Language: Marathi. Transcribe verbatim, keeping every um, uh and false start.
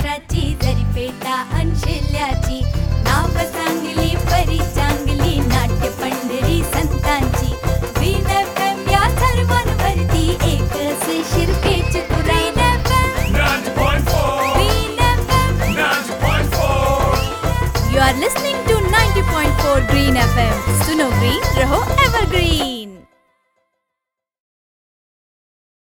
सागराची जरी पेटा अंशिल्याची नाव चांगली परी चांगली नाट्य पंढरी संतांची ग्रीन एफ एम या सर्वांवरती एकच शिरकेच green F M ninety point four. Green F M ninety point four. You are listening to ninety point four Green F M. सुनो ग्रीन रहो एवरग्रीन.